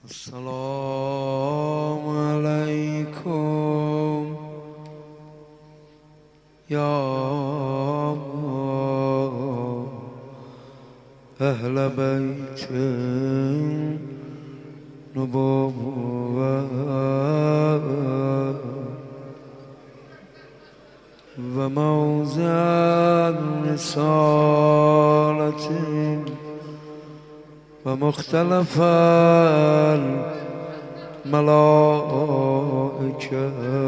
السلام عليكم يا أهل بيت النبوة وموضع الرسالة ومختلف الملائكة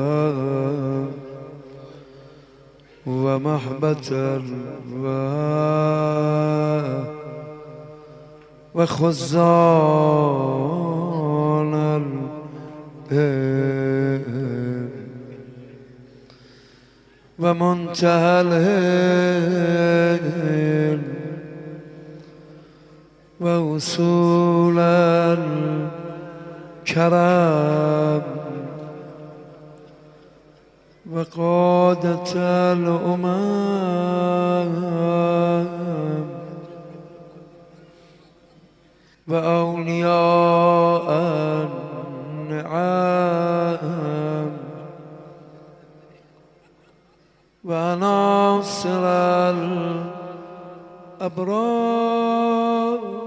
ومحبة الرواح وخزان العلم ومنتهى العلم ووصول الكرم وقادة الأمم وأولياء النعم وناصر الأبرار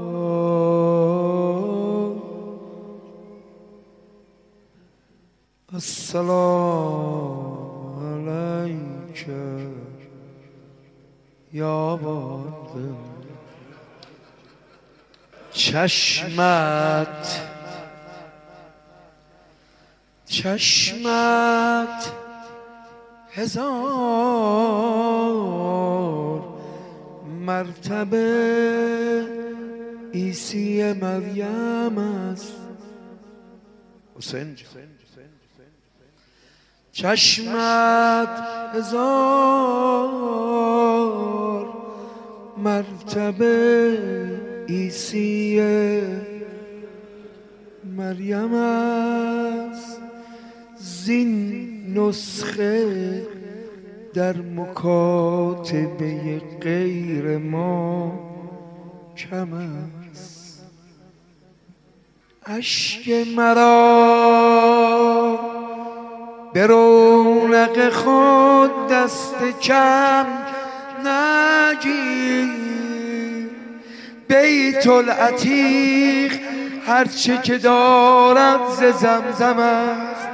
السلام عليك يا باد چشمت هزار مرتبه عیسی مریم است. حسین چشمت هزار مرتبه عیسی مریم است. زین نسخه در مکاتبه غیر ما کم است. اشک مرا به رونق خود دست کم نگیر. بیت العتیق هرچه که دارد ز زمزم است.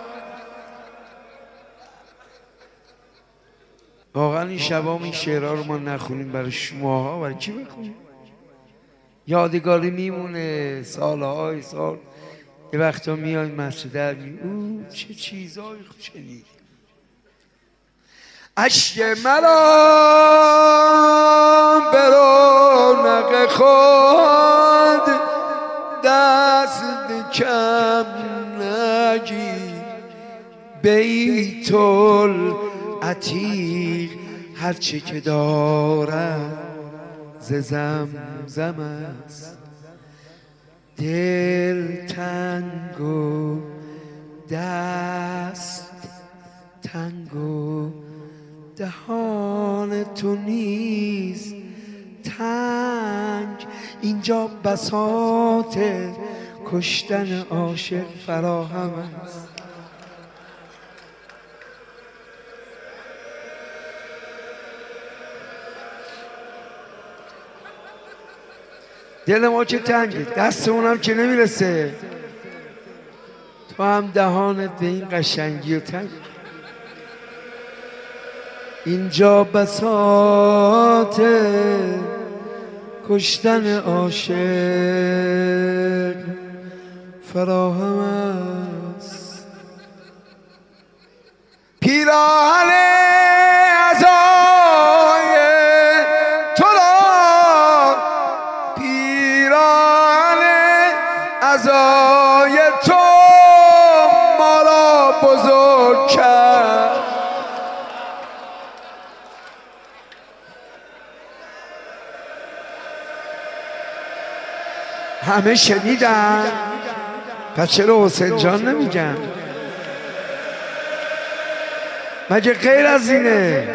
واقعا این شبا این شعرها رو ما نخونیم برای شماها برای کی بخونیم؟ یادگاری میمونه سالهای سال. یه وقتا میای مسجد او چه چیزایی شنیدی. اشک مرا به رونق خود دست کم نگیر. بیت العتیق هرچه که دارد ز زمزم است. دل تنگ و دست تنگ و دهان تو نیز تنگ. اینجا بساط کشتن عاشق فراهم است. دل ما که تنگه، دست اونم که نمیرسه. تو هم دهانت به این قشنگی و تنگ. اینجا بساط کشتن عاشق فراهم است. پیراهن عزای تو را، پیراهن عزای تو ما را بزرگ کرد. همه شنیدن، پس چرا حسین جان نمیگن؟ مگه غیر از اینه؟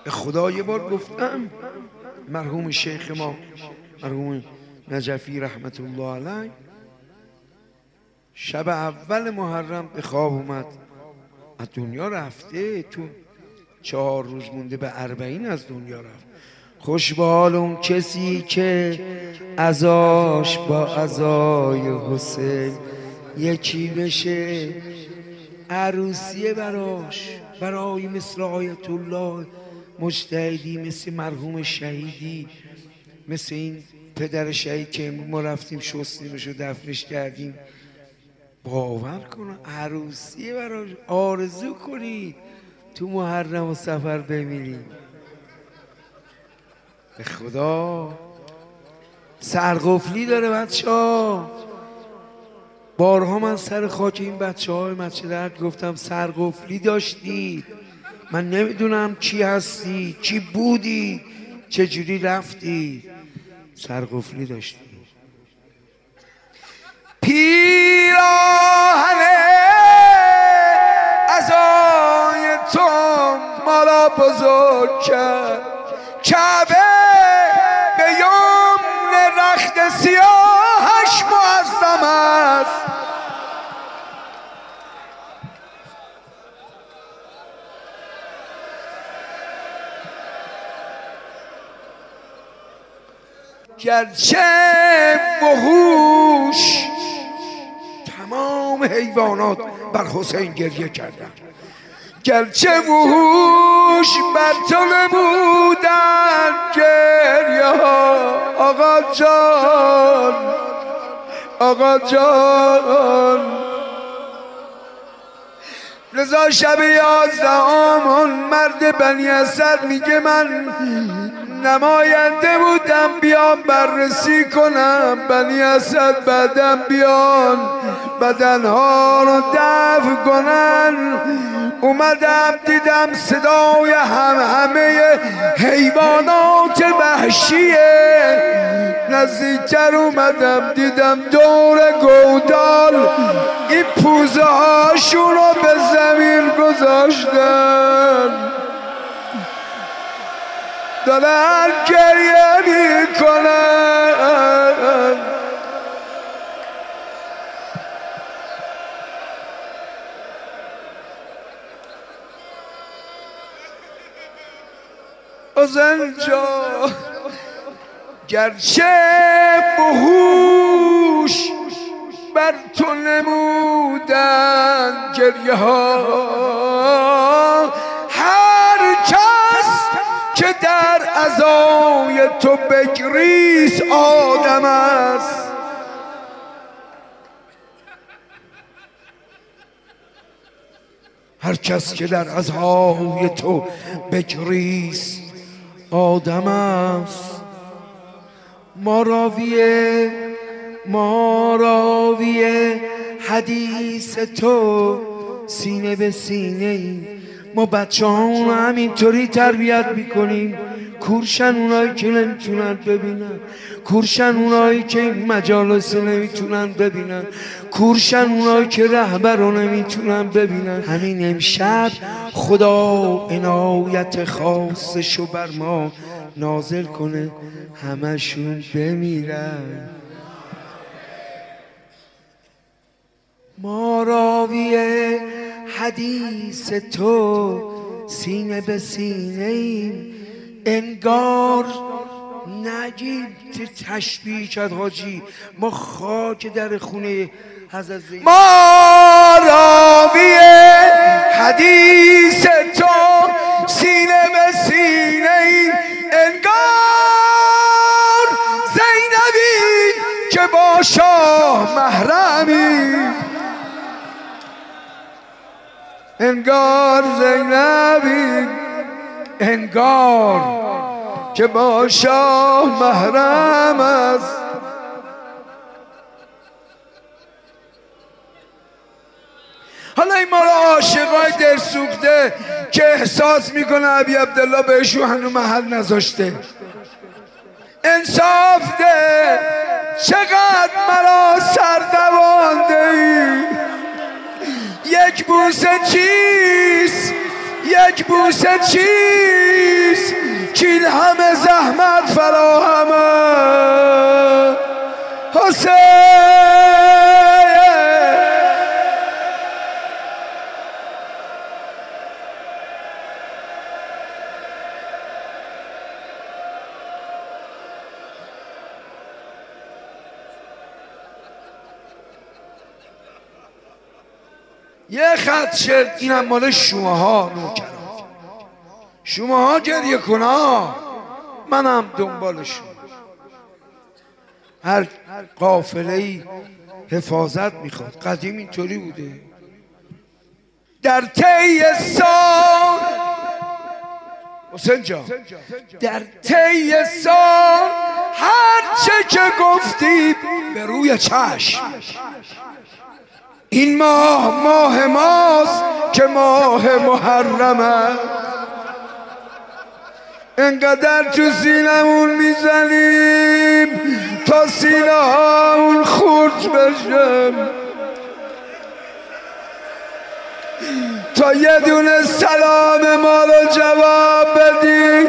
به خدا یه بار گفتم مرحوم شیخ ما مرحوم نجفی رحمت الله علیه شب اول محرم به خواب اومد، از دنیا رفته، تو 4 روز مونده به 40 از دنیا رفت. خوش به حال اون کسی که عزاش با عزای حسین یکی بشه. عروسیه براش، برای مثل آیت الله مجتهدی، مثل مرحوم شهیدی، مثل این پدر شهید که ما رفتیم شستیمش و دفنش کردیم. باور کن عروسیه براش. آرزو کنید تو محرم و سفر بمیریم. به خدا سرقفلی داره بچه ها. بارها من سر خاک این بچه های مسجد درد گفتم سرقفلی داشتید، من نمیدونم چی هستی، چی بودی، چجوری رفتی، سرقفلی داشتی. پیراهن عزای تو ما را بزرگ کرد، کعبه به یمن رخت سیاهش معظم است. گرچه وحوش تمام حیوانات بر حسین گریه کردند، گرچه وحوش بر تو نمودن گریه ها. آقا جان، آقا جان، رضا شب 11 اون مرد بنی اسد میگه من نماینده بودم بیام بررسی کنم بنی اسد، بعدم بیان بدنها رو دفن کنن. اومدم دیدم صدای همه حیوانات وحشیه. نزدیکتر اومدم دیدم دور گودال این پوزه هاشون رو به زمین گذاشتن، دارن گریه میکنن. حسین جان، گرچه وحوش بر تو نمودن گریه ها، هر کس که در عزای تو بگریست آدم است. هر کس که در عزای تو بگریست آدم است. ما راویه حدیث تو سینه به سینه ایم. ما بچه همون همینطوری تربیت میکنیم. کورشن اونایی که نمیتونن ببینن، کورشن اونایی که مجالس نمیتونن ببینن، کورشن اونایی که رهبر رو نمیتونن ببینن. همین امشب خدا عنایت خاصشو بر ما نازل کنه همشون بمیرن. ما راوی حدیث تو سینه به سینه ایم. انگار نگید تشبیه کرد حاجی، ما خاک در خونه حضرت زینب. ما راوی حدیث تو سینه به سینه ایم. انگار زینبی که با شاه محرمی، انگار زینبی، انگار که با شاه محرم است. حالا این ما را عاشقای دل سوخته که احساس میکنه ابی عبدالله بهشون هنو محل نذاشته، انصاف ده، چقدر مرا سردوانده ای. یک بوسه چیست، یک بوسه چیست، کین همه زحمت فراهمه حسین. یه خط شد، اینم مال شماها نوکران، شماها گریه کنا، منم دنبالشون. هر قافله‌ای حفاظت میخواد، قدیم اینطوری بوده. در طی سال حسین جان، در طی سال هر چه که گفتی به روی چشم. این ماه ماست که ماه محرمه، انقدر تو سینمون میزنیم تا سینه هامون خورد بشه، تا یه دونه سلام ما رو جواب بدی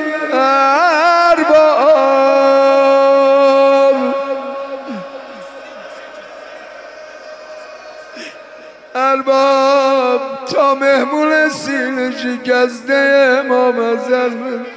ارباب، تا مهمون سینه شکسته امام حسن